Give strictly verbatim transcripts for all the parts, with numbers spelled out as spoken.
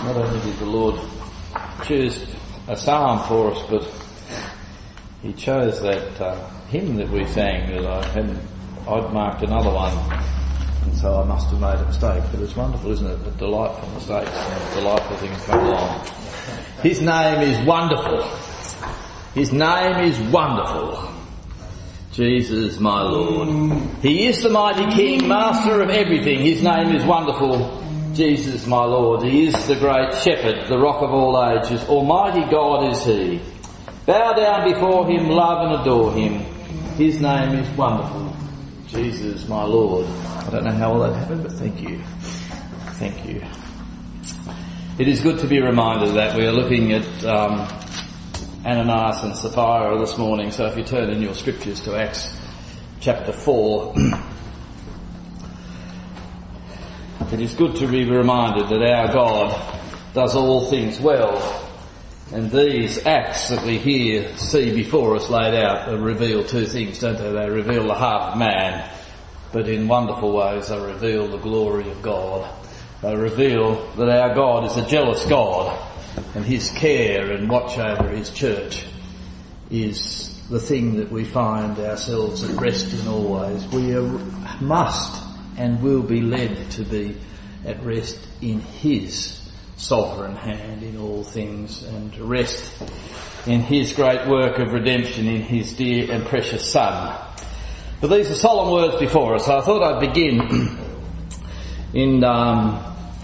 Not only did the Lord choose a psalm for us, but He chose that uh, hymn that we sang that I hadn't, I'd marked another one, and so I must have made a mistake. But it's wonderful, isn't it, that delightful mistakes and delightful things come along. His name is wonderful. His name is wonderful. Jesus, my Lord. He is the mighty King, master of everything. His name is wonderful. Jesus, my Lord. He is the great shepherd, the rock of all ages. Almighty God is He. Bow down before Him, love and adore Him. His name is wonderful. Jesus, my Lord. I don't know how all that happened, but thank you. Thank you. It is good to be reminded that we are looking at um, Ananias and Sapphira this morning. So if you turn in your scriptures to Acts chapter four, it is good to be reminded that our God does all things well. And these acts that we here see before us laid out reveal two things, don't they? They reveal the heart of man, but in wonderful ways they reveal the glory of God. They reveal that our God is a jealous God, and His care and watch over His church is the thing that we find ourselves at rest in always. We are, must and will be led to be at rest in His sovereign hand in all things, and rest in His great work of redemption in His dear and precious Son. But these are solemn words before us. So I thought I'd begin in um,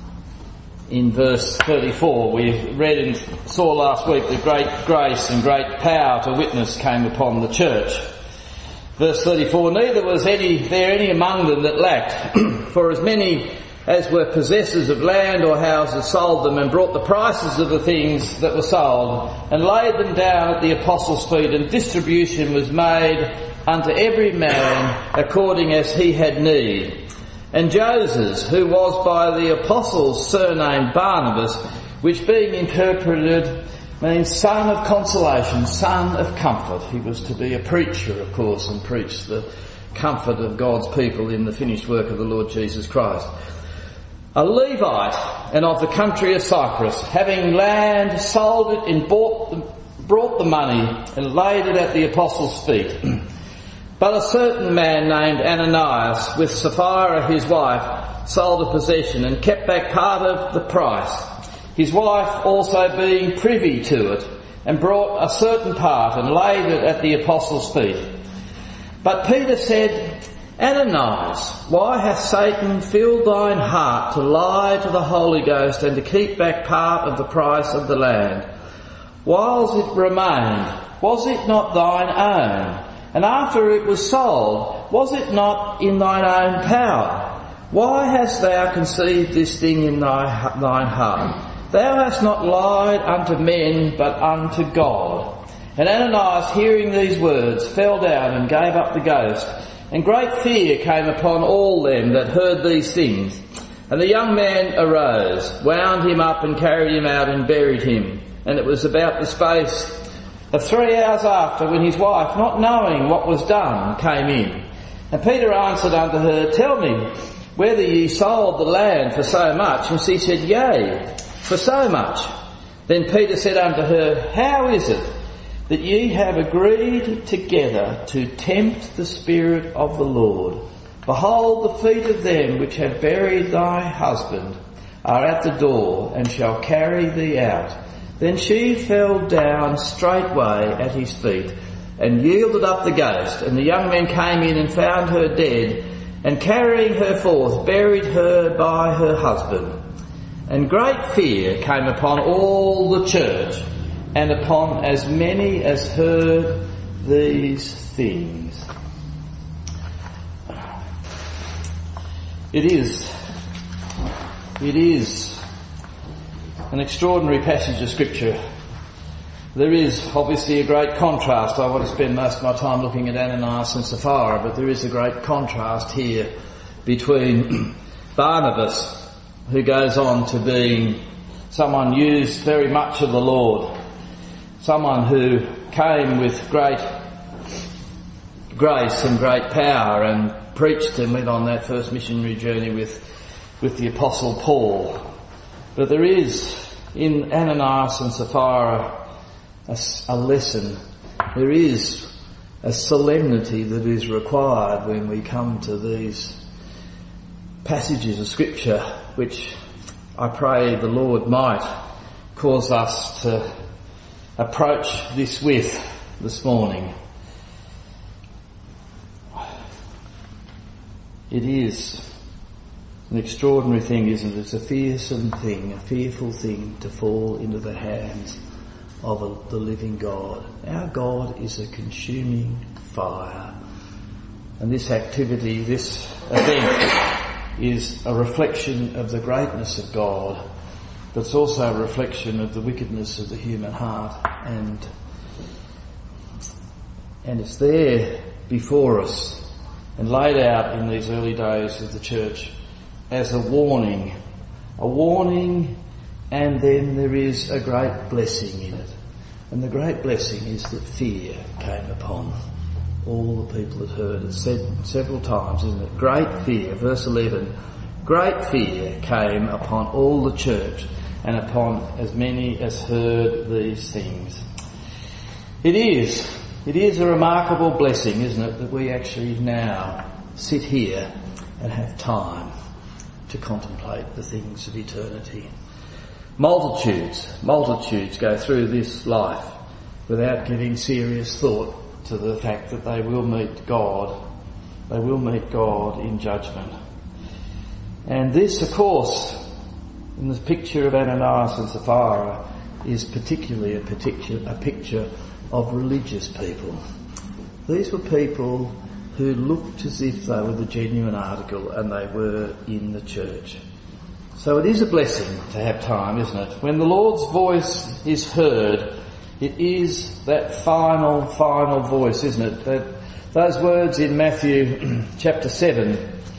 in verse thirty-four. We read and saw last week that great grace and great power to witness came upon the church. Verse thirty-four, neither was any there any among them that lacked, for as many as were possessors of land or houses sold them and brought the prices of the things that were sold and laid them down at the apostles' feet, and distribution was made unto every man according as he had need. And Joses, who was by the apostles surnamed Barnabas, which being interpreted means son of consolation, son of comfort. He was to be a preacher, of course, and preach the comfort of God's people in the finished work of the Lord Jesus Christ. A Levite, and of the country of Cyprus, having land, sold it and bought the, brought the money and laid it at the apostles' feet. But a certain man named Ananias, with Sapphira his wife, sold a possession and kept back part of the price. His wife also being privy to it, and brought a certain part and laid it at the apostles' feet. But Peter said, Ananias, why hath Satan filled thine heart to lie to the Holy Ghost and to keep back part of the price of the land? Whiles it remained, was it not thine own? And after it was sold, was it not in thine own power? Why hast thou conceived this thing in thy, thine heart? Thou hast not lied unto men, but unto God. And Ananias, hearing these words, fell down and gave up the ghost. And great fear came upon all them that heard these things. And the young man arose, wound him up and carried him out and buried him. And it was about the space of three hours after, when his wife, not knowing what was done, came in. And Peter answered unto her, tell me whether ye sold the land for so much. And she said, yea, for so much. Then Peter said unto her, how is it that ye have agreed together to tempt the Spirit of the Lord? Behold, the feet of them which have buried thy husband are at the door, and shall carry thee out. Then she fell down straightway at his feet, and yielded up the ghost. And the young men came in and found her dead, and carrying her forth, buried her by her husband. And great fear came upon all the church, and upon as many as heard these things. It is, it is an extraordinary passage of Scripture. There is obviously a great contrast. I want to spend most of my time looking at Ananias and Sapphira, but there is a great contrast here between Barnabas, who goes on to being someone used very much of the Lord, someone who came with great grace and great power and preached and went on that first missionary journey with, with the Apostle Paul. But there is in Ananias and Sapphira a, a lesson. There is a solemnity that is required when we come to these passages of Scripture, which I pray the Lord might cause us to approach this with this morning. It is an extraordinary thing, isn't it? It's a fearsome thing, a fearful thing to fall into the hands of a, the living God. Our God is a consuming fire. And this activity, this event, is a reflection of the greatness of God, but it's also a reflection of the wickedness of the human heart. And, and it's there before us and laid out in these early days of the church as a warning, a warning, and then there is a great blessing in it. And the great blessing is that fear came upon all the people that heard. It's said several times, isn't it? Great fear, verse eleven, great fear came upon all the church and upon as many as heard these things. It is, it is a remarkable blessing, isn't it, that we actually now sit here and have time to contemplate the things of eternity. Multitudes, multitudes go through this life without giving serious thought to the fact that they will meet God. They will meet God in judgment. And this, of course, in the picture of Ananias and Sapphira, is particularly a picture, a picture of religious people. These were people who looked as if they were the genuine article, and they were in the church. So it is a blessing to have time, isn't it? When the Lord's voice is heard, it is that final, final voice, isn't it? That, those words in Matthew chapter seven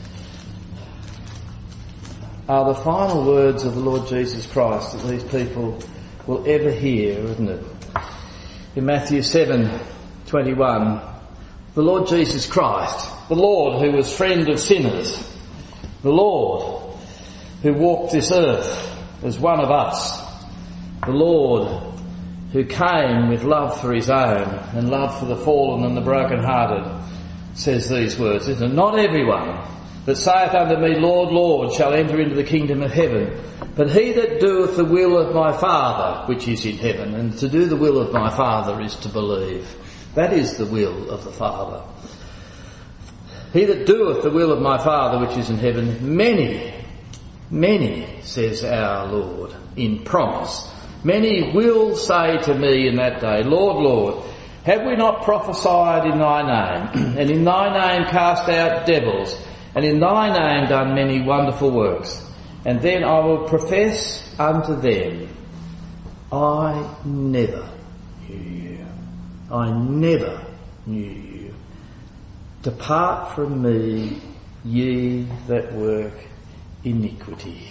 are the final words of the Lord Jesus Christ that these people will ever hear, isn't it? In Matthew seven twenty-one, the Lord Jesus Christ, the Lord who was friend of sinners, the Lord who walked this earth as one of us, the Lord who came with love for his own and love for the fallen and the broken-hearted, says these words, isn't it? Not everyone that saith unto me, Lord, Lord, shall enter into the kingdom of heaven, but he that doeth the will of my Father which is in heaven. And to do the will of my Father is to believe. That is the will of the Father. He that doeth the will of my Father which is in heaven, many, many, says our Lord, in promise, many will say to me in that day, Lord, Lord, have we not prophesied in thy name, and in thy name cast out devils, and in thy name done many wonderful works? And then I will profess unto them, I never knew you. I never knew you. Depart from me, ye that work iniquity.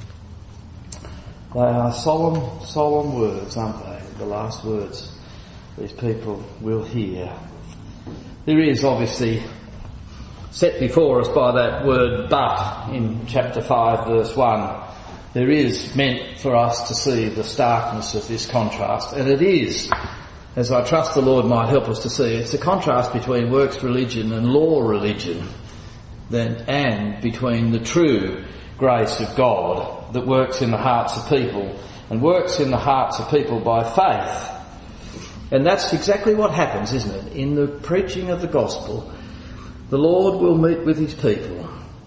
They are solemn, solemn words, aren't they? The last words these people will hear. There is obviously set before us by that word but in chapter five verse one. There is meant for us to see the starkness of this contrast, and it is, as I trust the Lord might help us to see, it's a contrast between works religion and law religion, then, and between the true grace of God that works in the hearts of people and works in the hearts of people by faith. And that's exactly what happens, isn't it? In the preaching of the gospel, the Lord will meet with his people.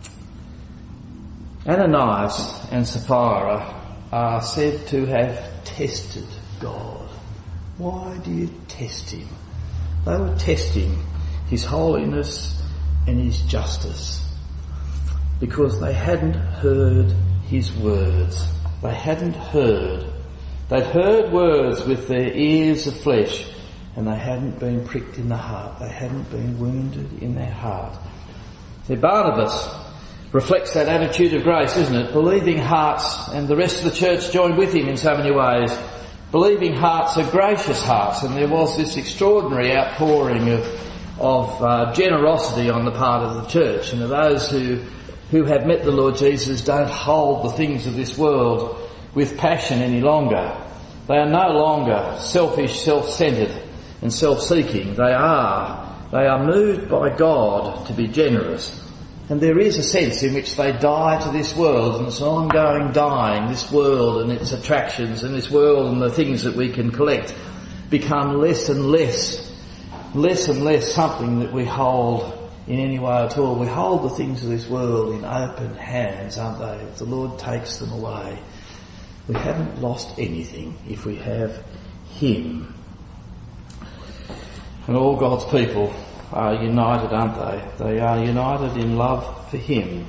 Ananias and Sapphira are said to have tested God. Why do you test him? They were testing his holiness and his justice because they hadn't heard his words. They hadn't heard. They'd heard words with their ears of flesh, and they hadn't been pricked in the heart. They hadn't been wounded in their heart. So Barnabas reflects that attitude of grace, isn't it? Believing hearts, and the rest of the church joined with him in so many ways. Believing hearts are gracious hearts, and there was this extraordinary outpouring of of uh, generosity on the part of the church, and of those who who have met the Lord Jesus don't hold the things of this world with passion any longer. They are no longer selfish, self-centred and self-seeking. They are, they are moved by God to be generous. And there is a sense in which they die to this world, and it's an ongoing dying. This world and its attractions and this world and the things that we can collect become less and less, less and less something that we hold in any way at all. We hold the things of this world in open hands, aren't they? If the Lord takes them away, we haven't lost anything if we have Him. And all God's people are united, aren't they? They are united in love for Him.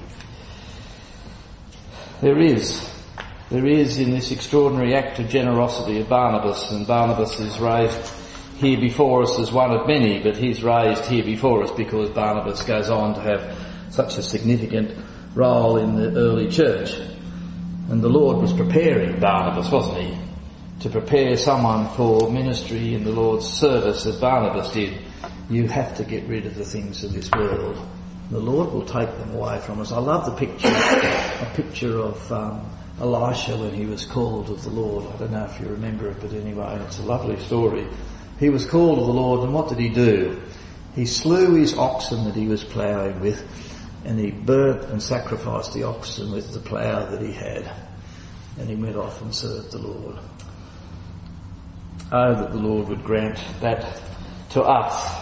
There is, there is in this extraordinary act of generosity of Barnabas, and Barnabas is raised here before us as one of many, but he's raised here before us because Barnabas goes on to have such a significant role in the early church. And the Lord was preparing Barnabas, wasn't He? To prepare someone for ministry in the Lord's service as Barnabas did. You have to get rid of the things of this world. The Lord will take them away from us. I love the picture, a picture of um, Elisha when he was called of the Lord. I don't know if you remember it, but anyway, it's a lovely story. He was called of the Lord, and what did he do? He slew his oxen that he was ploughing with, and he burnt and sacrificed the oxen with the plough that he had. And he went off and served the Lord. Oh, that the Lord would grant that to us,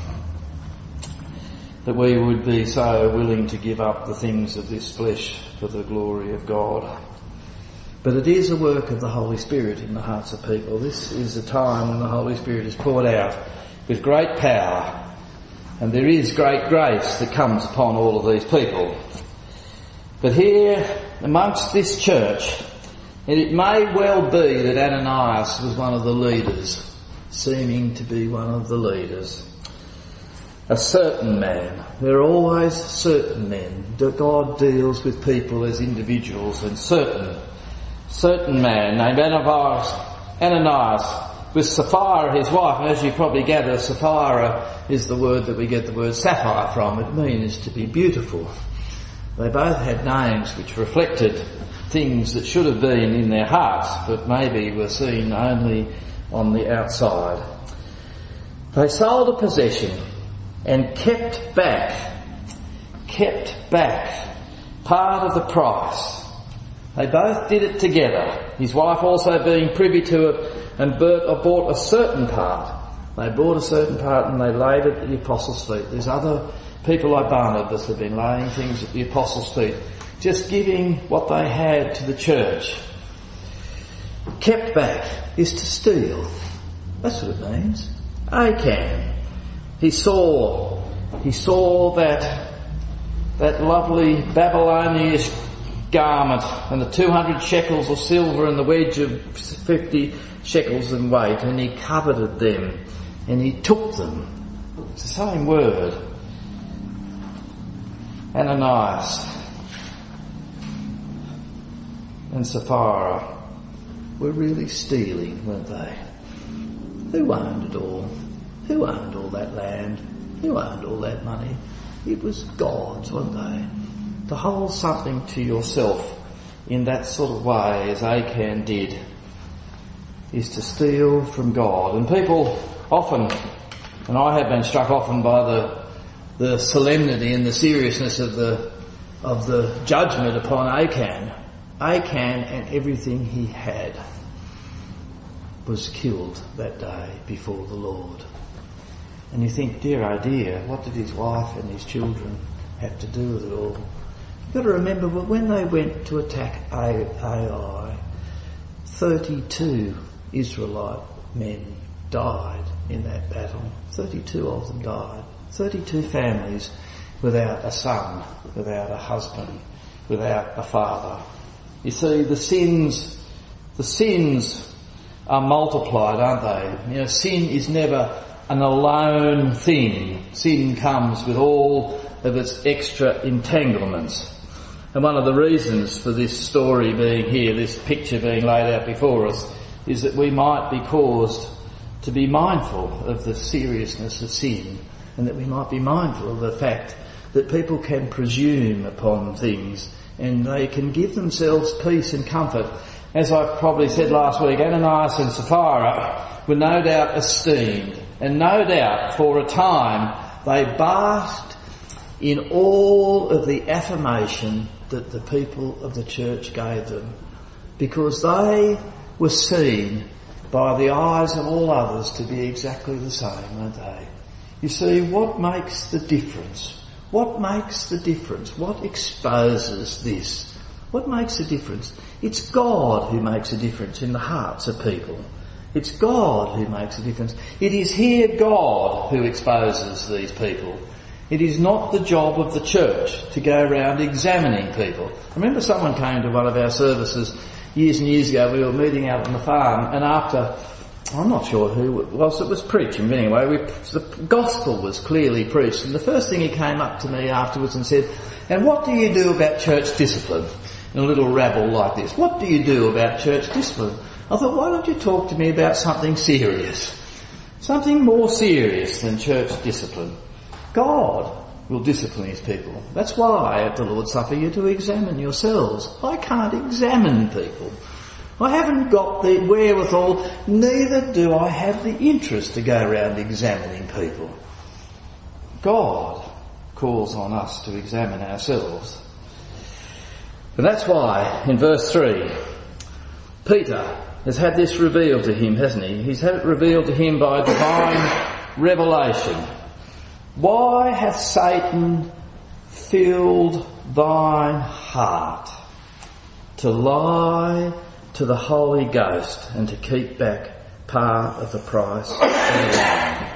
that we would be so willing to give up the things of this flesh for the glory of God. But it is a work of the Holy Spirit in the hearts of people. This is a time when the Holy Spirit is poured out with great power, and there is great grace that comes upon all of these people. But here, amongst this church, and it may well be that Ananias was one of the leaders, seeming to be one of the leaders. A certain man. There are always certain men. God deals with people as individuals, and certain, certain man named Ananias, Ananias with Sapphira his wife, and as you probably gather, Sapphira is the word that we get the word sapphire from. It means to be beautiful. They both had names which reflected things that should have been in their hearts, but maybe were seen only on the outside. They sold a possession and kept back, kept back part of the price. They both did it together, his wife also being privy to it, and bought a certain part. They bought a certain part and they laid it at the apostles' feet. There's other people like Barnabas that have been laying things at the apostles' feet, just giving what they had to the church. Kept back is to steal. That's what it means. Achan. He saw, he saw that, that lovely Babylonian garment and the two hundred shekels of silver and the wedge of fifty shekels in weight, and he coveted them and he took them. It's the same word. Ananias and Sapphira were really stealing, weren't they? Who owned it all? Who owned all that land? Who owned all that money? It was God's, weren't they? To hold something to yourself in that sort of way as Achan did is to steal from God. And people often, and I have been struck often by the the solemnity and the seriousness of the of the judgment upon Achan. Achan and everything he had was killed that day before the Lord. And you think, dear oh dear, what did his wife and his children have to do with it all? You've got to remember that when they went to attack Ai, thirty-two Israelite men died in that battle. thirty-two of them died. thirty-two families without a son, without a husband, without a father. You see, the sins, the sins are multiplied, aren't they? You know, sin is never an alone thing. Sin comes with all of its extra entanglements. And one of the reasons for this story being here, this picture being laid out before us, is that we might be caused to be mindful of the seriousness of sin, and that we might be mindful of the fact that people can presume upon things and they can give themselves peace and comfort as I probably said last week, Ananias and Sapphira were no doubt esteemed, and no doubt for a time they basked in all of the affirmation that the people of the church gave them, because they were seen by the eyes of all others to be exactly the same, weren't they? You see, what makes the difference? What makes the difference? What exposes this? What makes a difference? It's God who makes a difference in the hearts of people. It's God who makes a difference. It is here God who exposes these people. It is not the job of the church to go around examining people. I remember someone came to one of our services years and years ago. We were meeting out on the farm, and after, I'm not sure who it was, it was preaching, but anyway, we, the gospel was clearly preached, and the first thing he came up to me afterwards and said, "And what do you do about church discipline?" In a little rabble like this. "What do you do about church discipline?" I thought, why don't you talk to me about something serious? Something more serious than church discipline. God will discipline his people. That's why at the Lord's Supper you're to examine yourselves. I can't examine people. I haven't got the wherewithal, neither do I have the interest to go around examining people. God calls on us to examine ourselves. And that's why, in verse three, Peter has had this revealed to him, hasn't he? He's had it revealed to him by divine revelation. Why hath Satan filled thine heart to lie to the Holy Ghost and to keep back part of the price of the land?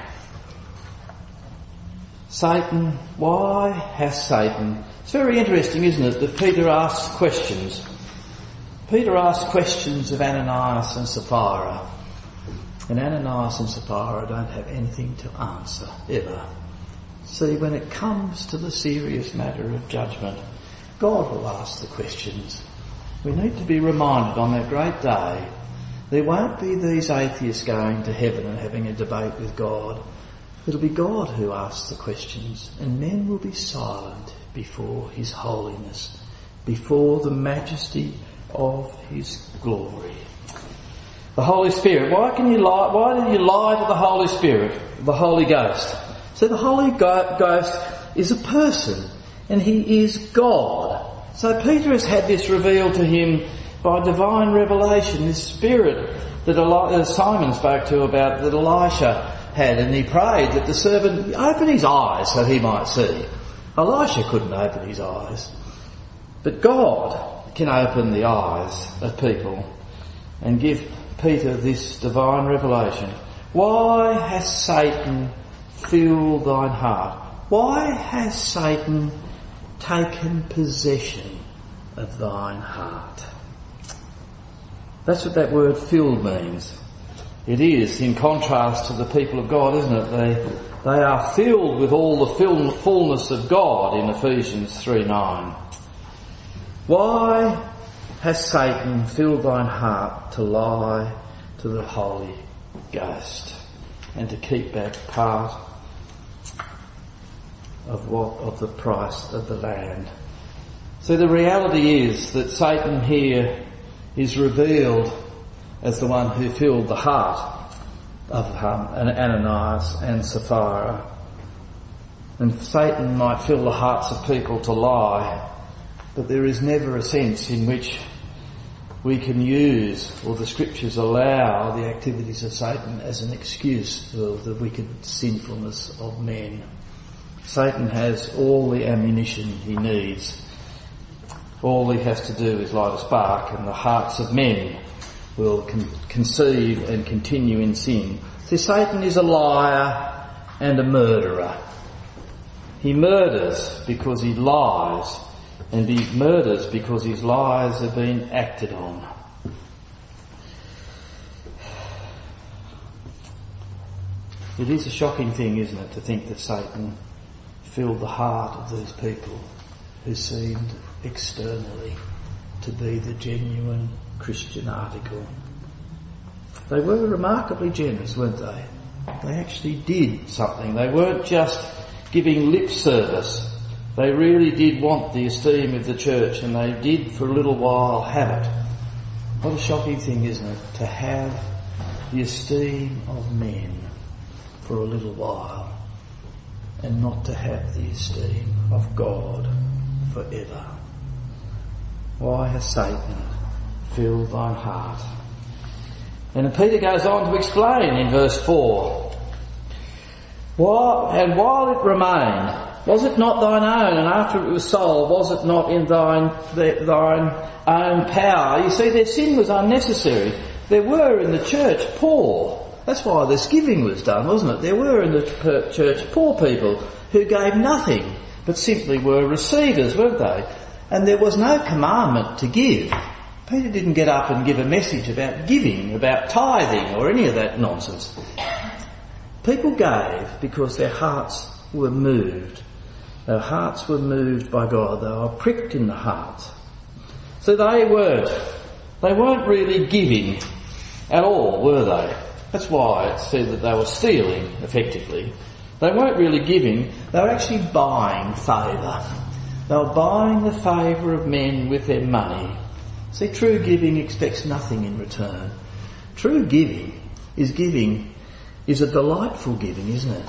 Satan, why hath Satan... It's very interesting, isn't it, that Peter asks questions. Peter asks questions of Ananias and Sapphira. And Ananias and Sapphira don't have anything to answer, ever. See, when it comes to the serious matter of judgment, God will ask the questions. We need to be reminded on that great day, there won't be these atheists going to heaven and having a debate with God. It'll be God who asks the questions, and men will be silent before his holiness, before the majesty of his glory. The Holy Spirit. Why can you lie? Why do you lie to the Holy Spirit, the Holy Ghost? So the Holy Ghost is a person, and he is God. So Peter has had this revealed to him by divine revelation, this Spirit that Eli- Simon spoke to about, that Elisha had, and he prayed that the servant open his eyes so he might see. Elisha couldn't open his eyes, but God can open the eyes of people and give Peter this divine revelation. Why has Satan filled thine heart? Why has Satan taken possession of thine heart? That's what that word filled means. It is in contrast to the people of God, isn't it? They they are filled with all the fill, fullness of God in Ephesians three nine. Why has Satan filled thine heart to lie to the Holy Ghost and to keep back part of what of the price of the land? So the reality is that Satan here is revealed as the one who filled the heart of um, Ananias and Sapphira. And Satan might fill the hearts of people to lie, but there is never a sense in which we can use, or the scriptures allow, the activities of Satan as an excuse for the wicked sinfulness of men. Satan has all the ammunition he needs. All he has to do is light a spark, and the hearts of men will con- conceive and continue in sin. See, Satan is a liar and a murderer. He murders because he lies, and he murders because his lies have been acted on. It is a shocking thing, isn't it, to think that Satan filled the heart of these people who seemed externally to be the genuine Christian article. They were remarkably generous, weren't they? They actually did something. They weren't just giving lip service. They really did want the esteem of the church, and they did for a little while have it. What a shocking thing, isn't it, to have the esteem of men for a little while and not to have the esteem of God forever. Why has Satan filled thine heart? And Peter goes on to explain in verse four. While, and while it remained, was it not thine own? And after it was sold, was it not in thine, the, thine own power? You see, their sin was unnecessary. There were in the church poor. That's why this giving was done, wasn't it? There were in the church poor people who gave nothing, but simply were receivers, weren't they? And there was no commandment to give. Peter didn't get up and give a message about giving, about tithing, or any of that nonsense. People gave because their hearts were moved. Their hearts were moved by God. They were pricked in the heart. So they weren't, they weren't really giving at all, were they? That's why it said that they were stealing, effectively. They weren't really giving, they were actually buying favour. They were buying the favour of men with their money. See, true giving expects nothing in return. True giving is giving, is a delightful giving, isn't it?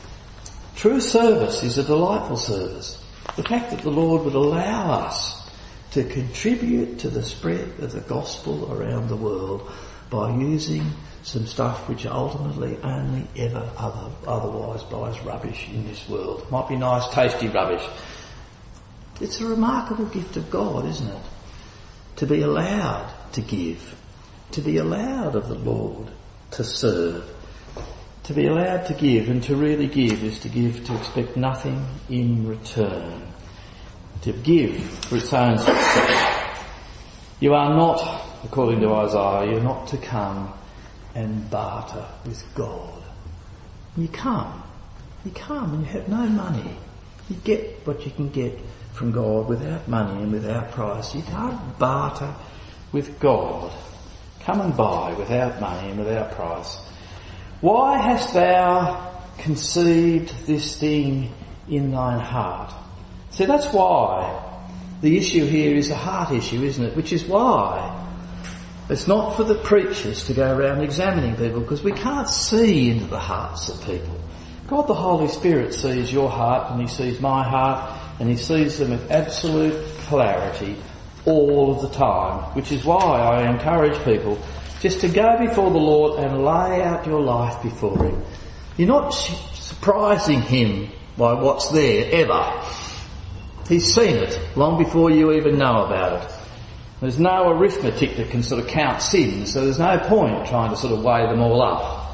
True service is a delightful service. The fact that the Lord would allow us to contribute to the spread of the gospel around the world by using some stuff which ultimately only ever other, otherwise buys rubbish in this world. Might be nice, tasty rubbish. It's a remarkable gift of God, isn't it? To be allowed to give, to be allowed of the Lord to serve, to be allowed to give, and to really give is to give to expect nothing in return. To give for its own success. You are not, according to Isaiah, you're not to come and barter with God. You come, you come and you have no money. You get what you can get from God without money and without price. You can't barter with God. Come and buy without money and without price. Why hast thou conceived this thing in thine heart? See, that's why the issue here is a heart issue, isn't it? Which is why it's not for the preachers to go around examining people, because we can't see into the hearts of people. God the Holy Spirit sees your heart and he sees my heart and he sees them with absolute clarity all of the time, which is why I encourage people just to go before the Lord and lay out your life before him. You're not surprising him by what's there, ever. He's seen it long before you even know about it. There's no arithmetic that can sort of count sins, so there's no point trying to sort of weigh them all up.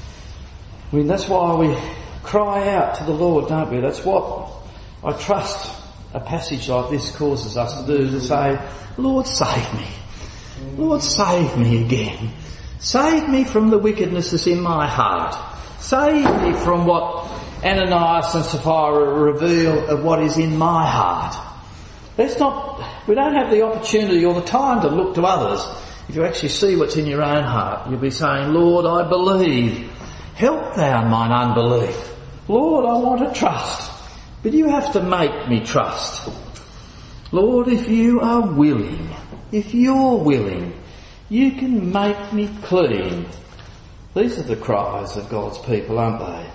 I mean, that's why we cry out to the Lord, don't we? That's what I trust a passage like this causes us to do, to say, Lord, save me. Lord, save me again. Save me from the wickedness that's in my heart. Save me from what Ananias and Sapphira reveal of what is in my heart. Let's not, we don't have the opportunity or the time to look to others. If you actually see what's in your own heart, you'll be saying, Lord, I believe. Help thou mine unbelief. Lord, I want to trust. But you have to make me trust. Lord, if you are willing, if you're willing, you can make me clean. These are the cries of God's people, aren't they?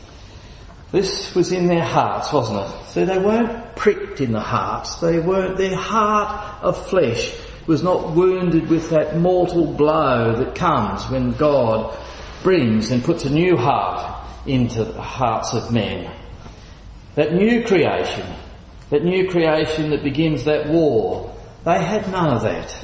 This was in their hearts, wasn't it? So they weren't pricked in the hearts. They weren't, their heart of flesh was not wounded with that mortal blow that comes when God brings and puts a new heart into the hearts of men. That new creation, that new creation that begins that war, they had none of that.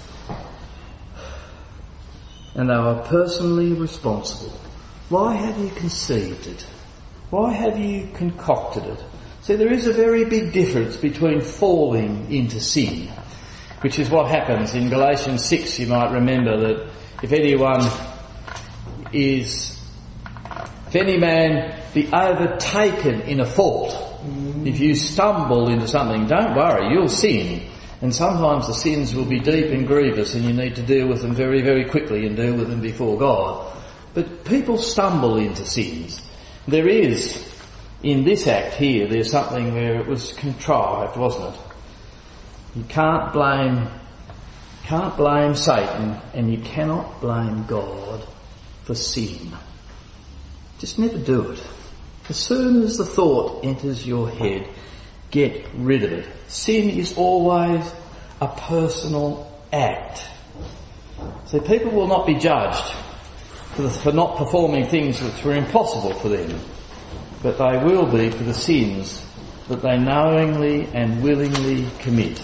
And they were personally responsible. Why have you conceived it? Why have you concocted it? See, there is a very big difference between falling into sin, which is what happens in Galatians six. You might remember that if anyone is, if any man be overtaken in a fault, mm. if you stumble into something, don't worry, you'll sin. And sometimes the sins will be deep and grievous and you need to deal with them very, very quickly and deal with them before God. But people stumble into sins. There is, in this act here, there's something where it was contrived, wasn't it? You can't blame can't blame Satan, and you cannot blame God for sin. Just never do it. As soon as the thought enters your head, get rid of it. Sin is always a personal act. So people will not be judged for, the, for not performing things which were impossible for them, but they will be for the sins that they knowingly and willingly commit.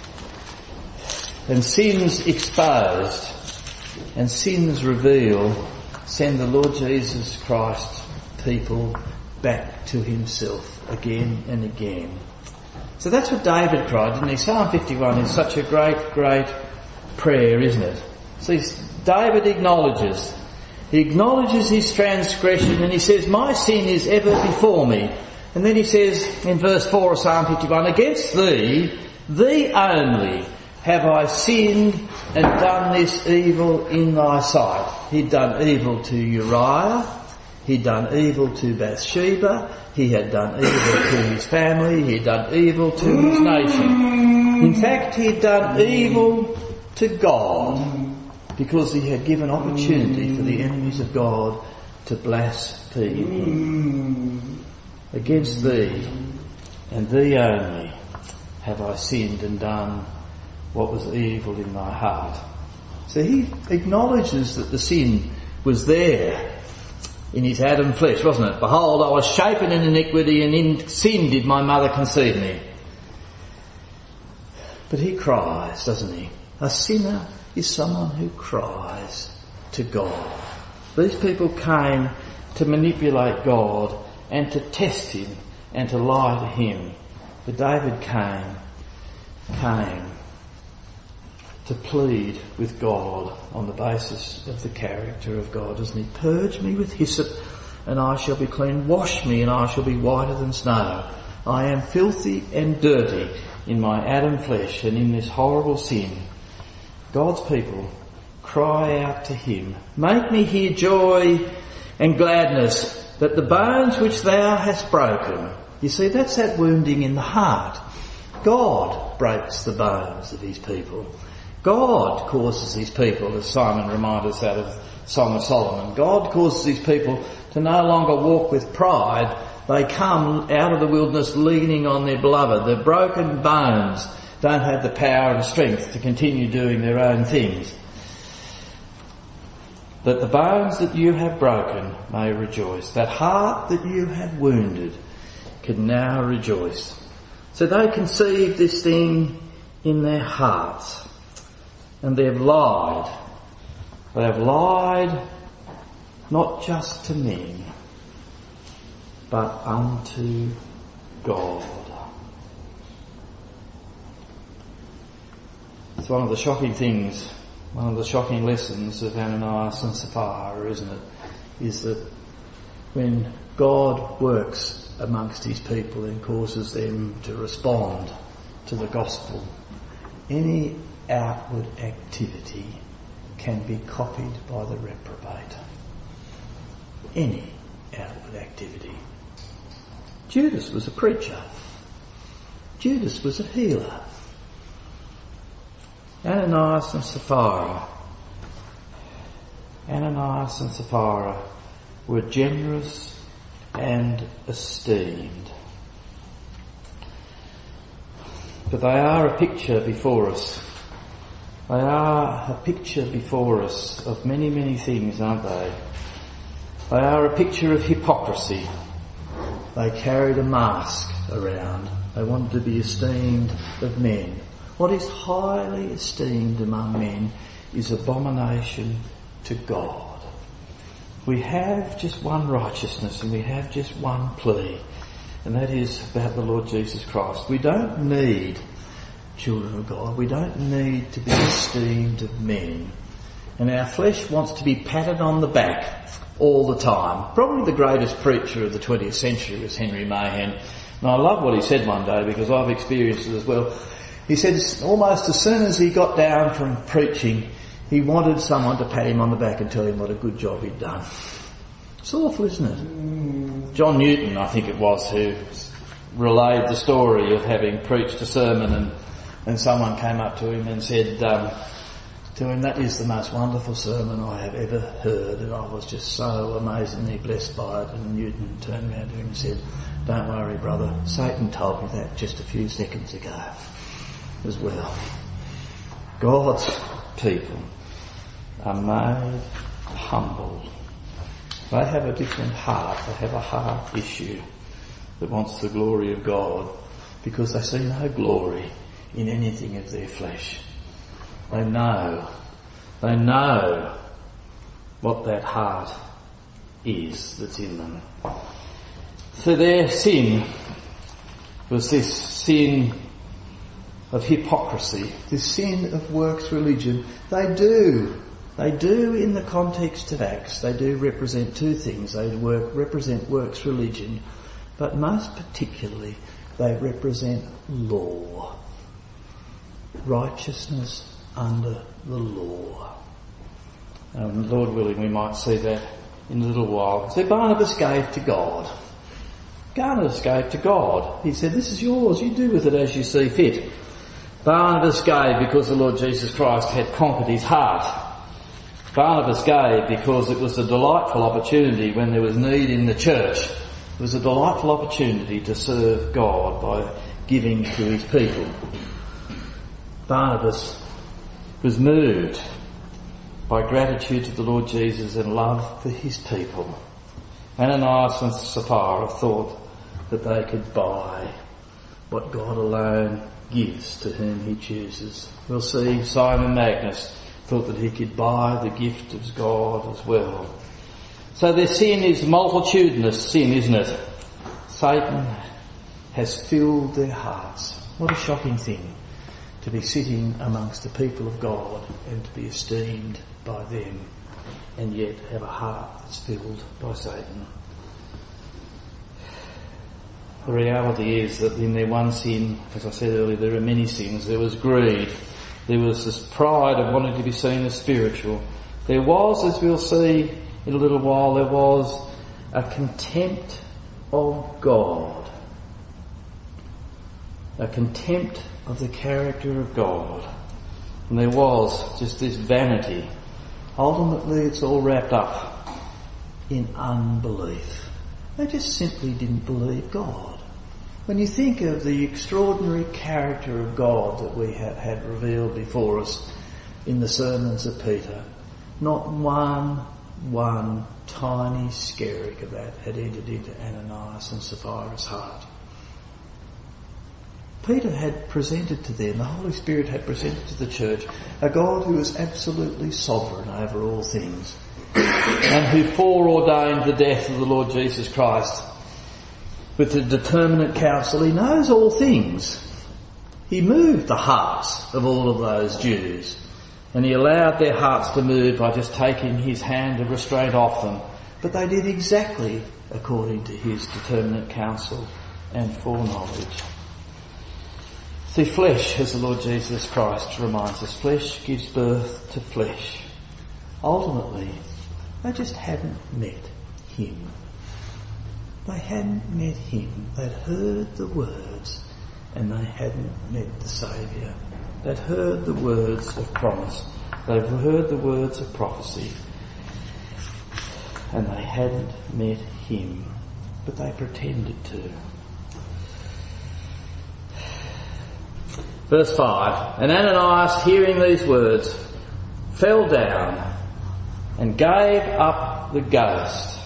And sins exposed and sins revealed send the Lord Jesus Christ people back to himself again and again. So that's what David cried, didn't he? Psalm fifty-one is such a great, great prayer, isn't it? See, David acknowledges, he acknowledges his transgression and he says, my sin is ever before me. And then he says in verse four of Psalm fifty-one, against thee, thee only, have I sinned and done this evil in thy sight. He'd done evil to Uriah, he'd done evil to Bathsheba, he had done evil to his family, he'd done evil to his nation. In fact, he'd done evil to God because he had given opportunity for the enemies of God to blaspheme him. Against thee and thee only have I sinned and done what was evil in thy heart. So he acknowledges that the sin was there in his Adam flesh, wasn't it? Behold, I was shapen in iniquity, and in sin did my mother conceive me. But he cries, doesn't he? A sinner is someone who cries to God. These people came to manipulate God and to test him and to lie to him. But David came, came to plead with God on the basis of the character of God, doesn't he? Purge me with hyssop and I shall be clean. Wash me and I shall be whiter than snow. I am filthy and dirty in my Adam flesh and in this horrible sin. God's people cry out to him, make me hear joy and gladness, that the bones which thou hast broken. You see, that's that wounding in the heart. God breaks the bones of his people. God causes his people, as Simon reminded us out of Song of Solomon, God causes his people to no longer walk with pride. They come out of the wilderness leaning on their beloved. Their broken bones don't have the power and strength to continue doing their own things. That the bones that you have broken may rejoice. That heart that you have wounded can now rejoice. So they conceived this thing in their hearts. And they have lied. They have lied not just to men, but unto God. It's one of the shocking things, one of the shocking lessons of Ananias and Sapphira, isn't it? Is that when God works amongst his people and causes them to respond to the gospel, any outward activity can be copied by the reprobate. Any outward activity. Judas was a preacher. Judas was a healer. Ananias and Sapphira. Ananias and Sapphira were generous and esteemed. But they are a picture before us. They are a picture before us of many, many things, aren't they? They are a picture of hypocrisy. They carried a mask around. They wanted to be esteemed of men. What is highly esteemed among men is abomination to God. We have just one righteousness and we have just one plea, and that is about the Lord Jesus Christ. We don't need, children of God, we don't need to be esteemed of men. And our flesh wants to be patted on the back all the time. Probably the greatest preacher of the twentieth century was Henry Mahan. And I love what he said one day because I've experienced it as well. He said almost as soon as he got down from preaching, he wanted someone to pat him on the back and tell him what a good job he'd done. It's awful, isn't it? Mm. John Newton, I think it was, who relayed the story of having preached a sermon and, and someone came up to him and said, um, to him, "That is the most wonderful sermon I have ever heard," and I was just so amazingly blessed by it. And Newton turned around to him and said, "Don't worry, brother, Satan told me that just a few seconds ago as well." God's people are made humble. They have a different heart. They have a heart issue that wants the glory of God, because they see no glory in anything of their flesh. They know, they know what that heart is that's in them. So their sin was this sin of hypocrisy, this sin of works religion. They do, they do in the context of Acts, they do represent two things. They work, represent works religion, but most particularly they represent law. Righteousness under the law. And Lord willing, we might see that in a little while. So Barnabas gave to God. Barnabas gave to God. He said, "This is yours, you do with it as you see fit." Barnabas gave because the Lord Jesus Christ had conquered his heart. Barnabas gave because it was a delightful opportunity when there was need in the church. It was a delightful opportunity to serve God by giving to his people. Barnabas was moved by gratitude to the Lord Jesus and love for his people. Ananias and Sapphira thought that they could buy what God alone gives to whom he chooses. We'll see Simon Magnus thought that he could buy the gift of God as well. So their sin is multitudinous sin, isn't it? Satan has filled their hearts. What a shocking thing to be sitting amongst the people of God and to be esteemed by them, and yet have a heart that's filled by Satan. The reality is that in their one sin, as I said earlier, there are many sins. There was greed. There was this pride of wanting to be seen as spiritual. There was, as we'll see in a little while, there was a contempt of God. A contempt of the character of God. And there was just this vanity. Ultimately, it's all wrapped up in unbelief. They just simply didn't believe God. When you think of the extraordinary character of God that we have had revealed before us in the sermons of Peter, not one, one tiny skerrick of that had entered into Ananias and Sapphira's heart. Peter had presented to them, the Holy Spirit had presented to the church, a God who is absolutely sovereign over all things and who foreordained the death of the Lord Jesus Christ with the determinate counsel. He knows all things. He moved the hearts of all of those Jews, and he allowed their hearts to move by just taking his hand of restraint off them. But they did exactly according to his determinate counsel and foreknowledge. See, flesh, as the Lord Jesus Christ reminds us, flesh gives birth to flesh. Ultimately, they just hadn't met him. They hadn't met him. They'd heard the words and they hadn't met the Saviour. They'd heard the words of promise. They'd heard the words of prophecy and they hadn't met him. But they pretended to. Verse five, and Ananias, hearing these words, fell down and gave up the ghost.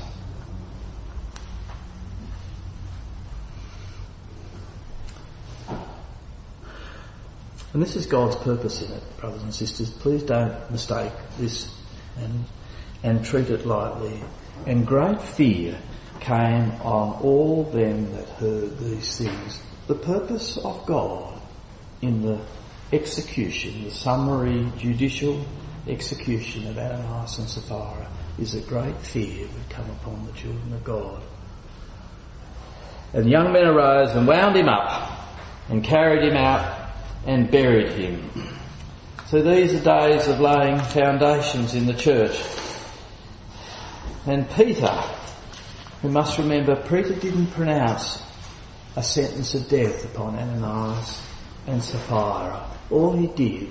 And this is God's purpose in it, brothers and sisters. Please don't mistake this and, and treat it lightly. And great fear came on all them that heard these things. The purpose of God in the execution, the summary judicial execution of Ananias and Sapphira, is that great fear would come upon the children of God. And the young men arose and wound him up and carried him out and buried him. So these are days of laying foundations in the church. And Peter, we must remember, Peter didn't pronounce a sentence of death upon Ananias and Sapphira. All he did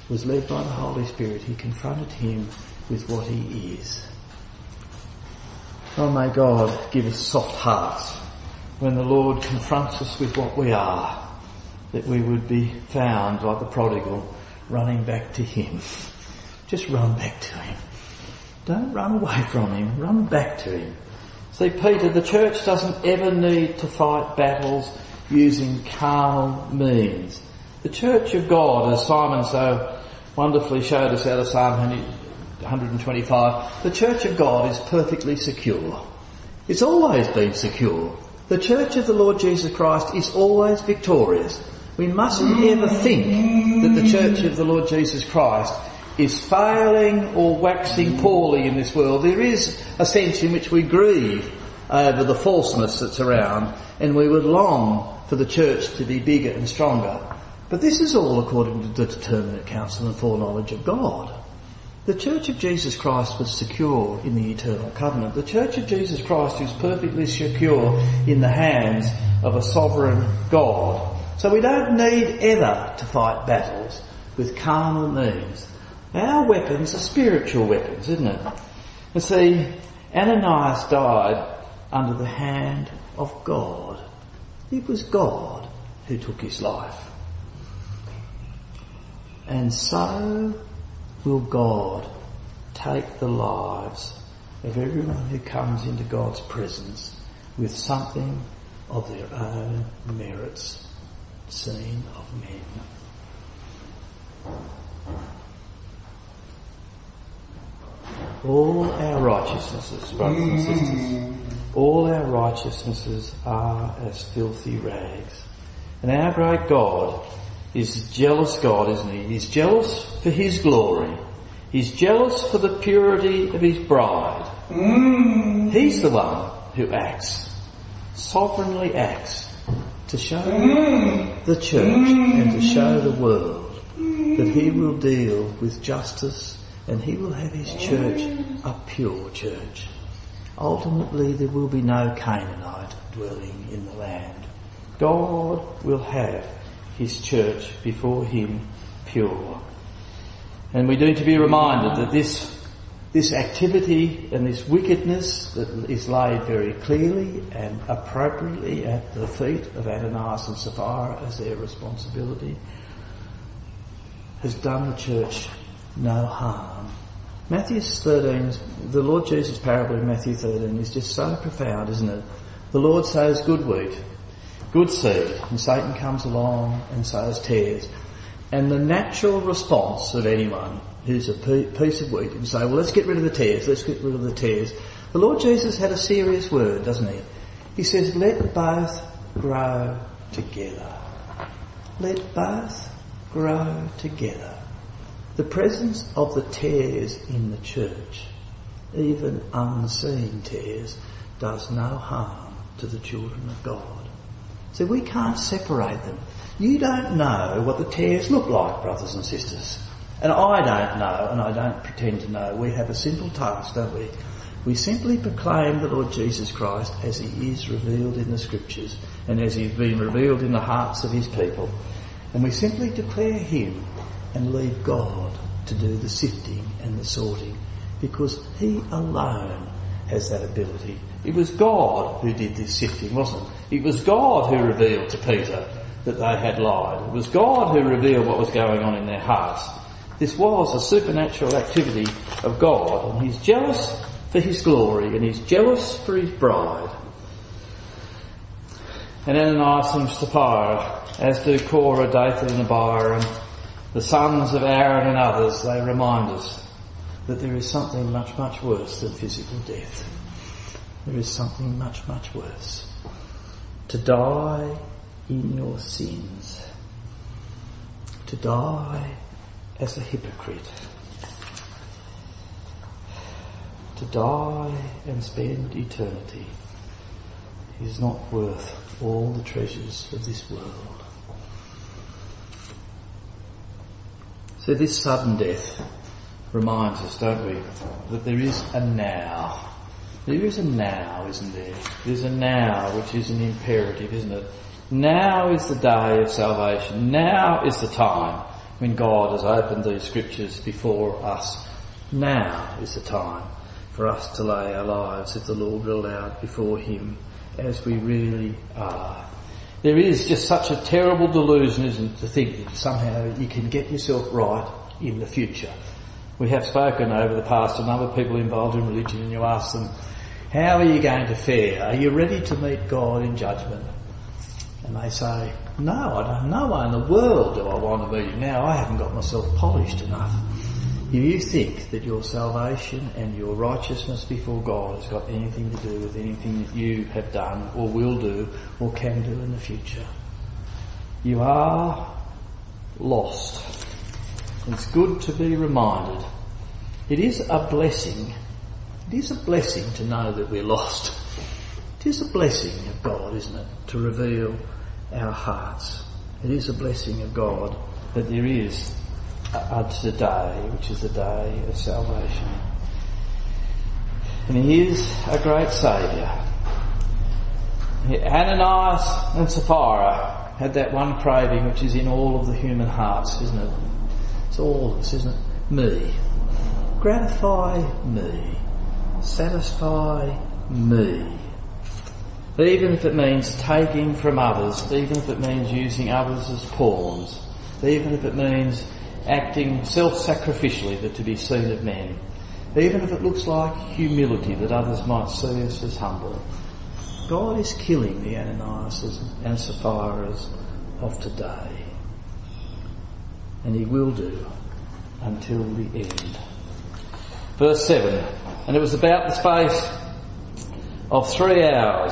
was led by the Holy Spirit, he confronted him with what he is. Oh, may God give us soft hearts when the Lord confronts us with what we are, that we would be found like the prodigal, running back to him. Just run back to him. Don't run away from him, run back to him. See, Peter, the church doesn't ever need to fight battles using carnal means. The church of God, as Simon so wonderfully showed us out of Psalm one twenty-five, the church of God is perfectly secure. It's always been secure. The church of the Lord Jesus Christ is always victorious. We mustn't ever think that the church of the Lord Jesus Christ is failing or waxing poorly in this world. There is a sense in which we grieve over the falseness that's around, and we would long for the church to be bigger and stronger. But this is all according to the determinate counsel and foreknowledge of God. The church of Jesus Christ was secure in the eternal covenant. The church of Jesus Christ is perfectly secure in the hands of a sovereign God. So we don't need ever to fight battles with carnal means. Our weapons are spiritual weapons, isn't it? And see, Ananias died under the hand of God. It was God who took his life. And so will God take the lives of everyone who comes into God's presence with something of their own merits seen of men. All our righteousnesses, brothers and sisters, all our righteousnesses are as filthy rags. And our great God is a jealous God, isn't he? He's jealous for his glory. He's jealous for the purity of his bride. Mm. He's the one who acts, sovereignly acts, to show mm. the church mm. and to show the world that he will deal with justice and he will have his church a pure church. Ultimately, there will be no Canaanite dwelling in the land. God will have his church before him pure. And we need to be reminded that this this activity and this wickedness that is laid very clearly and appropriately at the feet of Ananias and Sapphira as their responsibility has done the church no harm. Matthew thirteen, the Lord Jesus' parable in Matthew thirteen is just so profound, isn't it? The Lord sows good wheat, good seed, and Satan comes along and sows tares. And the natural response of anyone who's a piece of wheat and say, well, let's get rid of the tares, let's get rid of the tares. The Lord Jesus had a serious word, doesn't he? He says, let both grow together. Let both grow together. The presence of the tares in the church, even unseen tares, does no harm to the children of God. So we can't separate them. You don't know what the tares look like, brothers and sisters. And I don't know, and I don't pretend to know. We have a simple task, don't we? We simply proclaim the Lord Jesus Christ as he is revealed in the Scriptures and as he's been revealed in the hearts of his people. And we simply declare him and leave God to do the sifting and the sorting, because he alone has that ability. It was God who did this sifting, wasn't it? It was God who revealed to Peter that they had lied. It was God who revealed what was going on in their hearts. This was a supernatural activity of God, and he's jealous for his glory, and he's jealous for his bride. And Ananias and Sapphira, as do Korah, Dathan and Abiram, the sons of Aaron and others, they remind us that there is something much, much worse than physical death. There is something much, much worse. To die in your sins. To die as a hypocrite. To die and spend eternity is not worth all the treasures of this world. So this sudden death reminds us, don't we, that there is a now. There is a now, isn't there? There's a now, which is an imperative, isn't it? Now is the day of salvation. Now is the time when God has opened these scriptures before us. Now is the time for us to lay our lives, if the Lord will allow it, before him as we really are. There is just such a terrible delusion, isn't it, to think that somehow you can get yourself right in the future. We have spoken over the past to a number of people involved in religion, and you ask them, how are you going to fare? Are you ready to meet God in judgment? And they say, no, I don't know why in the world do I want to meet him now. I haven't got myself polished enough. If you think that your salvation and your righteousness before God has got anything to do with anything that you have done or will do or can do in the future, you are lost. It's good to be reminded. It is a blessing. It is a blessing to know that we're lost. It is a blessing of God, isn't it, to reveal our hearts. It is a blessing of God that there is a, a today, which is the day of salvation. And he is a great Saviour. Ananias and Sapphira had that one craving which is in all of the human hearts, isn't it? It's all of us, isn't it? Me. Gratify me. Satisfy me. Even if it means taking from others, even if it means using others as pawns, even if it means acting self-sacrificially that to be seen of men, even if it looks like humility that others might see us as humble. God is killing the Ananias and Sapphiras of today. And he will do until the end. Verse seven, and it was about the space of three hours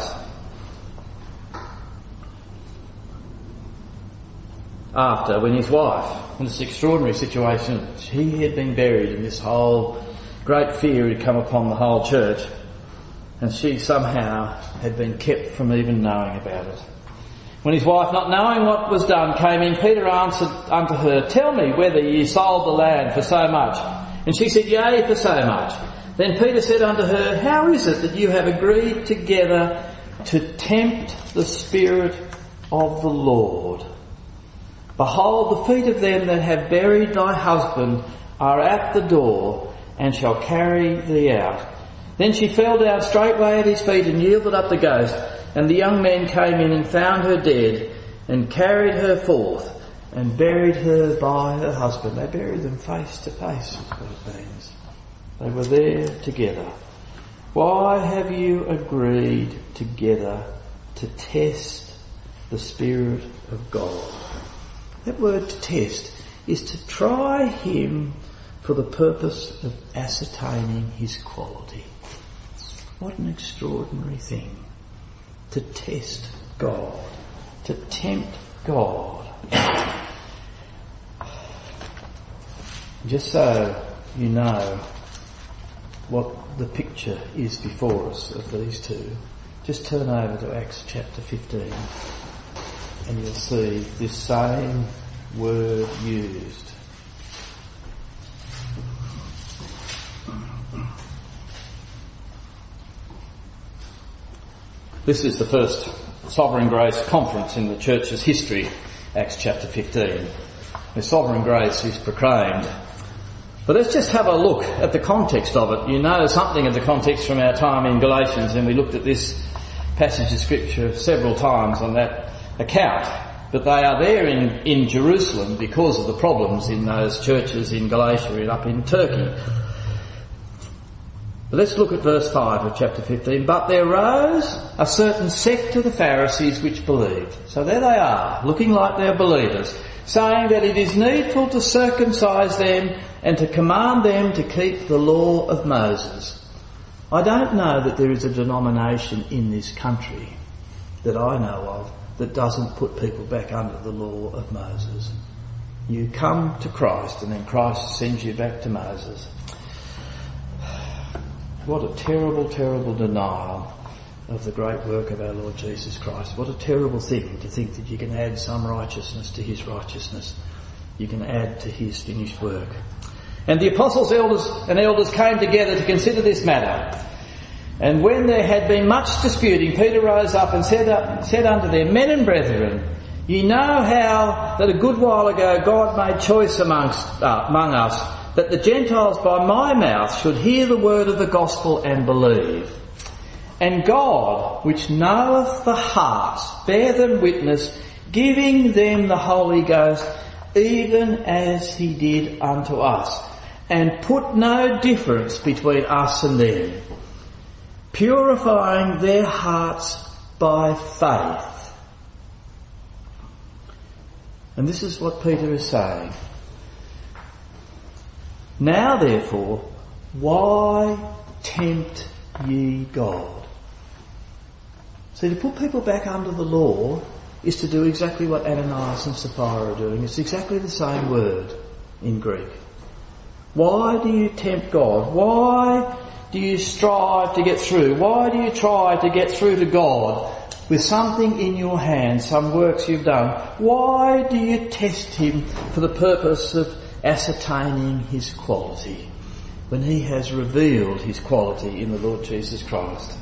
after, when his wife, in this extraordinary situation, he had been buried in this whole great fear had come upon the whole church, and she somehow had been kept from even knowing about it. When his wife, not knowing what was done, came in, Peter answered unto her, tell me whether ye sold the land for so much. And she said, yea, for so much. Then Peter said unto her, how is it that you have agreed together to tempt the Spirit of the Lord? Behold, the feet of them that have buried thy husband are at the door, and shall carry thee out. Then she fell down straightway at his feet and yielded up the ghost. And the young men came in and found her dead, and carried her forth, and buried her by her husband. They buried them face to face, is what it means. They were there together. Why have you agreed together to test the Spirit of God? That word to test is to try him for the purpose of ascertaining his quality. What an extraordinary thing. To test God. To tempt God. Just so you know what the picture is before us of these two, just turn over to Acts chapter fifteen and you'll see this same word used. This is the first Sovereign Grace conference in the church's history, Acts chapter fifteen, where Sovereign Grace is proclaimed. But let's just have a look at the context of it. You know something of the context from our time in Galatians, and we looked at this passage of scripture several times on that account. But they are there in, in Jerusalem because of the problems in those churches in Galatia and up in Turkey. But let's look at verse five of chapter fifteen. But there rose a certain sect of the Pharisees which believed. So there they are, looking like they're believers, saying that it is needful to circumcise them and to command them to keep the law of Moses. I don't know that there is a denomination in this country that I know of that doesn't put people back under the law of Moses. You come to Christ and then Christ sends you back to Moses. What a terrible, terrible denial of the great work of our Lord Jesus Christ. What a terrible thing to think that you can add some righteousness to his righteousness. You can add to his finished work. And the apostles, elders and elders came together to consider this matter. And when there had been much disputing, Peter rose up and said, up, said unto them, Men and brethren, Ye know how that a good while ago God made choice amongst uh, among us, that the Gentiles by my mouth should hear the word of the gospel and believe. And God, which knoweth the hearts, bear them witness, giving them the Holy Ghost, even as he did unto us, and put no difference between us and them, purifying their hearts by faith. And this is what Peter is saying. Now therefore, why tempt ye God? See, to put people back under the law is to do exactly what Ananias and Sapphira are doing. It's exactly the same word in Greek. Why do you tempt God? Why do you strive to get through? Why do you try to get through to God with something in your hand, some works you've done? Why do you test him for the purpose of ascertaining his quality when he has revealed his quality in the Lord Jesus Christ?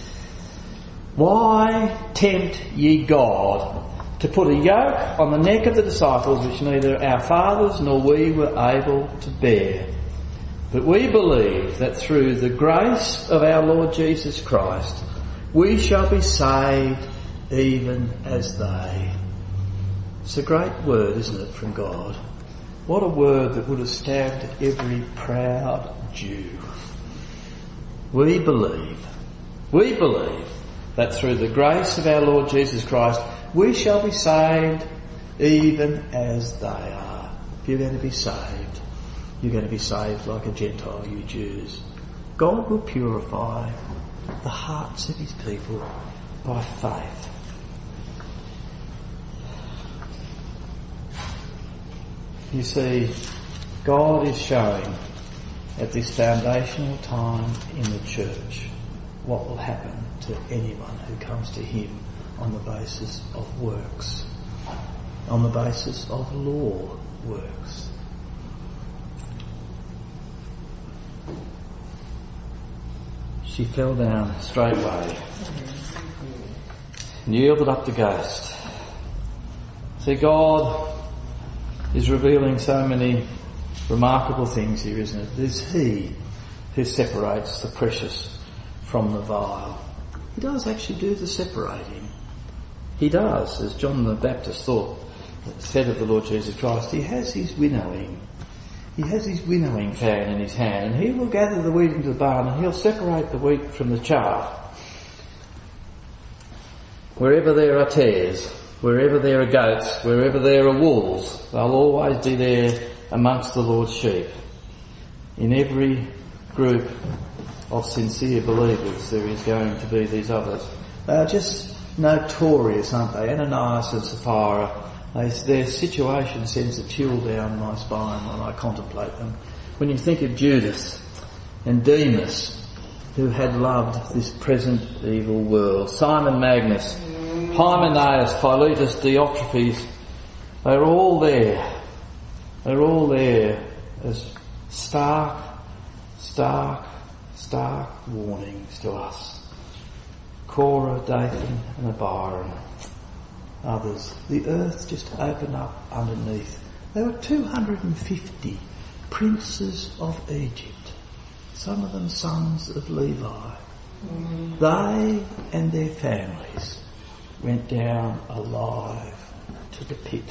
Why tempt ye God to put a yoke on the neck of the disciples which neither our fathers nor we were able to bear? But we believe that through the grace of our Lord Jesus Christ we shall be saved even as they. It's a great word, isn't it, from God? What a word that would have stabbed every proud Jew. We believe, we believe that through the grace of our Lord Jesus Christ we shall be saved even as they are. If you're going to be saved, you're going to be saved like a Gentile, you Jews. God will purify the hearts of his people by faith. You see, God is showing at this foundational time in the church what will happen to anyone who comes to him on the basis of works, on the basis of law works. She fell down straightway and yielded up the ghost. See, God is revealing so many remarkable things here, isn't it? It is he who separates the precious from the vile. He does actually do the separating. He does, as John the Baptist thought, said of the Lord Jesus Christ, he has his winnowing. He has his winnowing fan in his hand, and he will gather the wheat into the barn and he'll separate the wheat from the chaff. Wherever there are tares, wherever there are goats, wherever there are wolves, they'll always be there amongst the Lord's sheep. In every group of sincere believers there is going to be these others. They are just notorious, aren't they? Ananias and Sapphira, they, their situation sends a chill down my spine when I contemplate them. When you think of Judas and Demas, who had loved this present evil world, Simon Magnus, Hymenaeus, Philetus, Diotrephes, they're all there. They're all there as stark, stark, stark warnings to us. Korah, Dathan and Abiram. Others. The earth just opened up underneath. There were two hundred fifty princes of Egypt. Some of them sons of Levi. Mm. They and their families went down alive to the pit.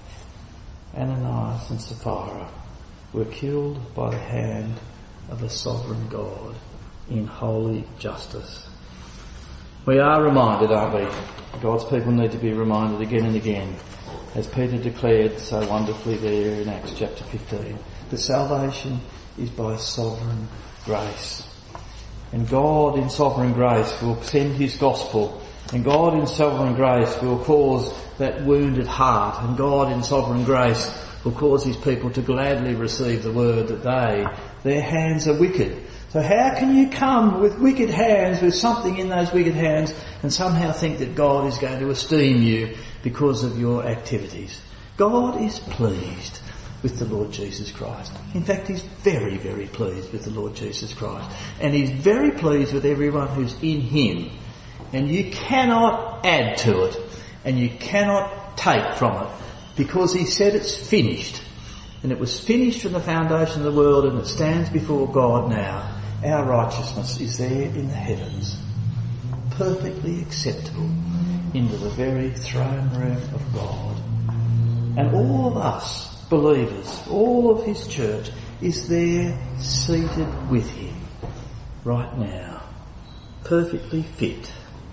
Ananias and Sapphira were killed by the hand of a sovereign God in holy justice. We are reminded, aren't we? God's people need to be reminded again and again, as Peter declared so wonderfully there in Acts chapter fifteen, that salvation is by sovereign grace. And God in sovereign grace will send his gospel, and God in sovereign grace will cause that wounded heart, and God in sovereign grace will cause his people to gladly receive the word that they, their hands are wicked. So how can you come with wicked hands, with something in those wicked hands, and somehow think that God is going to esteem you because of your activities? God is pleased with the Lord Jesus Christ. In fact, he's very, very pleased with the Lord Jesus Christ. And he's very pleased with everyone who's in him. And you cannot add to it, and you cannot take from it, because he said it's finished. And it was finished from the foundation of the world, and it stands before God now. Our righteousness is there in the heavens, perfectly acceptable into the very throne room of God. And all of us, believers, all of his church, is there seated with him right now, perfectly fit.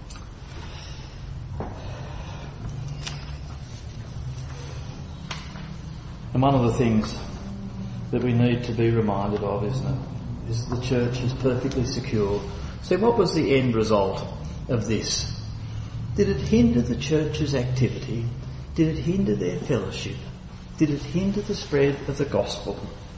And one of the things that we need to be reminded of, isn't it, is the church is perfectly secure. So what was the end result of this? Did it hinder the church's activity? Did it hinder their fellowship? Did it hinder the spread of the gospel?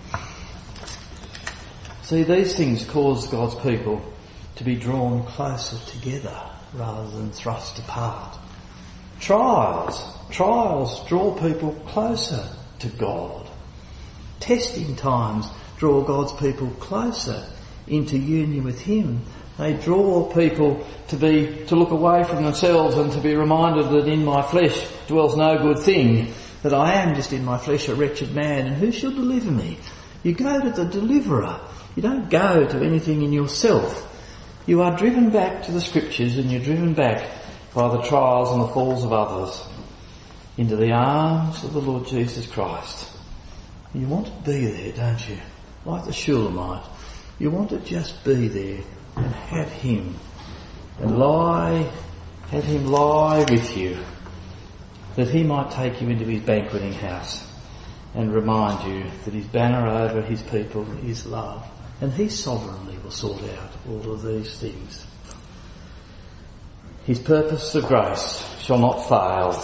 See, these things cause God's people to be drawn closer together rather than thrust apart. Trials, trials draw people closer to God. Testing times draw God's people closer into union with him. They draw people to be, to look away from themselves and to be reminded that in my flesh dwells no good thing, that I am just in my flesh a wretched man, and who shall deliver me? You go to the deliverer. You don't go to anything in yourself. You are driven back to the scriptures, and you're driven back by the trials and the falls of others into the arms of the Lord Jesus Christ. You want to be there, don't you? Like the Shulamite. You want to just be there and have him and lie, have him lie with you, that he might take you into his banqueting house and remind you that his banner over his people is love, and he sovereignly will sort out all of these things. His purpose of grace shall not fail,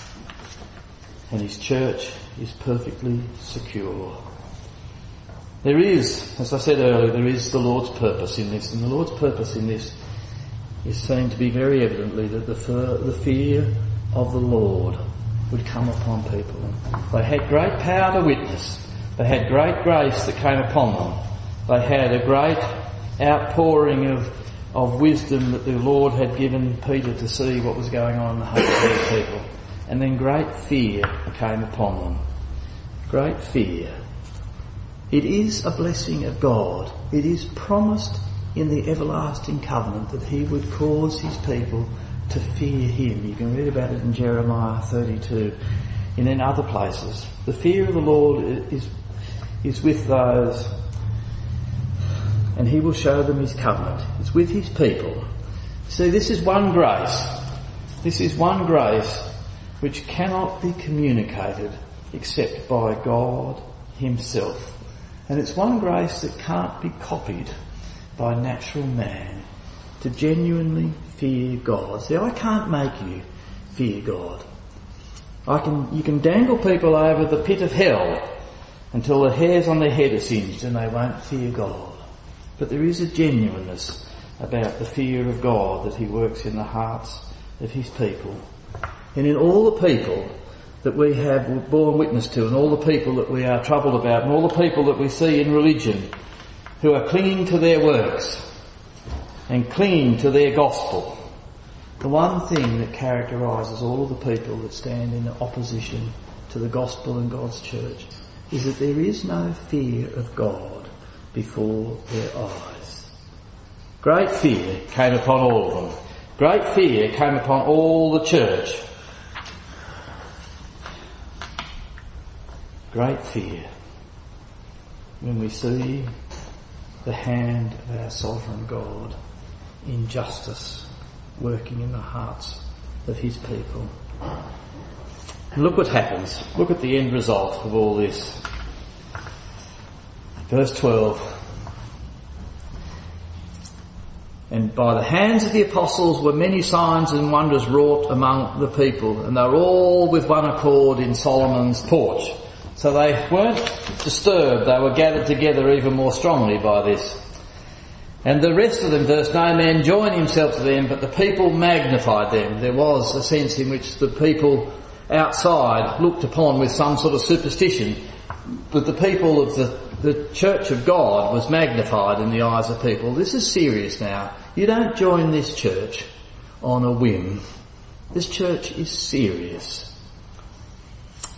and his church is perfectly secure. There is, as I said earlier, there is the Lord's purpose in this, and the Lord's purpose in this is seen to be very evidently that the, fer- the fear of the Lord would come upon people. They had great power to witness. They had great grace that came upon them. They had a great outpouring of, of wisdom that the Lord had given Peter to see what was going on in the hearts of these people. And then great fear came upon them. Great fear. It is a blessing of God. It is promised in the everlasting covenant that he would cause his people to fear him. You can read about it in Jeremiah thirty-two and in other places. The fear of the Lord is, is with those, and he will show them his covenant. It's with his people. See, this is one grace. This is one grace which cannot be communicated except by God himself. And it's one grace that can't be copied by natural man, to genuinely fear God. See, I can't make you fear God. I can, you can dangle people over the pit of hell until the hairs on their head are singed and they won't fear God. But there is a genuineness about the fear of God that he works in the hearts of his people. And in all the people that we have borne witness to, and all the people that we are troubled about, and all the people that we see in religion who are clinging to their works and clinging to their gospel, the one thing that characterises all of the people that stand in opposition to the gospel and God's church is that there is no fear of God before their eyes. Great fear came upon all of them. Great fear came upon all the church. Great fear when we see the hand of our sovereign God in justice working in the hearts of his people. And look what happens. Look at the end result of all this. Verse twelve. And by the hands of the apostles were many signs and wonders wrought among the people, and they were all with one accord in Solomon's porch. So they weren't disturbed, they were gathered together even more strongly by this. And the rest of them, verse, no man joined himself to them, but the people magnified them. There was a sense in which the people outside looked upon with some sort of superstition, but the people of the, the church of God was magnified in the eyes of people. This is serious now. You don't join this church on a whim. This church is serious.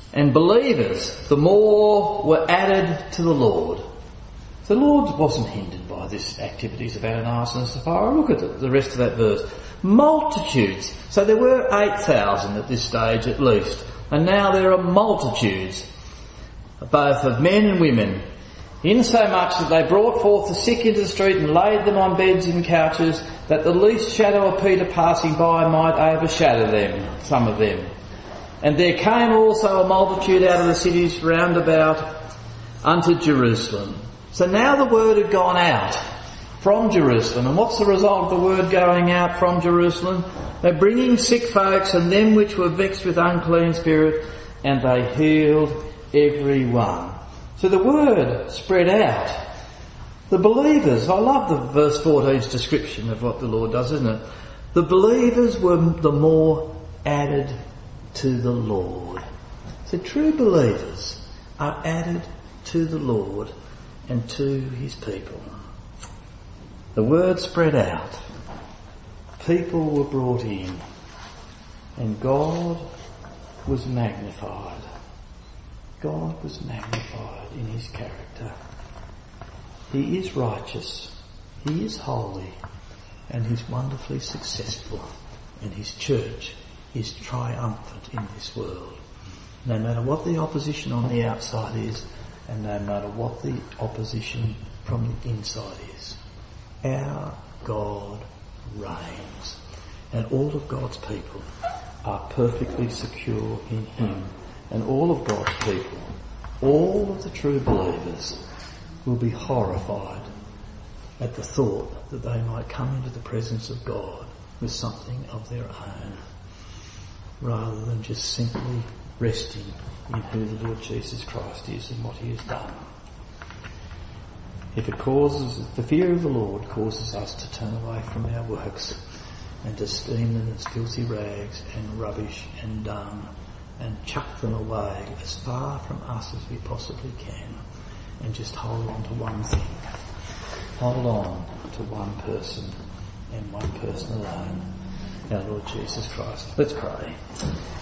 and believers, the more were added to the Lord. The Lord wasn't hindered by this activities of Ananias and Sapphira. Look at the, the rest of that verse. Multitudes. So there were eight thousand at this stage at least. And now there are multitudes, both of men and women, insomuch that they brought forth the sick into the street and laid them on beds and couches, that the least shadow of Peter passing by might overshadow them, some of them. And there came also a multitude out of the cities round about unto Jerusalem. So now the word had gone out from Jerusalem. And what's the result of the word going out from Jerusalem? They're bringing sick folks and them which were vexed with unclean spirit, and they healed every one. So the word spread out. The believers, I love the verse fourteen's description of what the Lord does, isn't it? The believers were the more added to the Lord. So true believers are added to the Lord and to his people. The word spread out. People were brought in, and God was magnified. God was magnified in his character. He is righteous, he is holy, and he's wonderfully successful, and his church is triumphant in this world. No matter what the opposition on the outside is, and no matter what the opposition from the inside is, our God reigns, and all of God's people are perfectly secure in him, and all of God's people, all of the true believers, will be horrified at the thought that they might come into the presence of God with something of their own, rather than just simply resting in who the Lord Jesus Christ is and what he has done. If it causes, the fear of the Lord causes us to turn away from our works and to esteem them as filthy rags and rubbish and dung, and chuck them away as far from us as we possibly can, and just hold on to one thing. Hold on to one person and one person alone, our Lord Jesus Christ. Let's pray.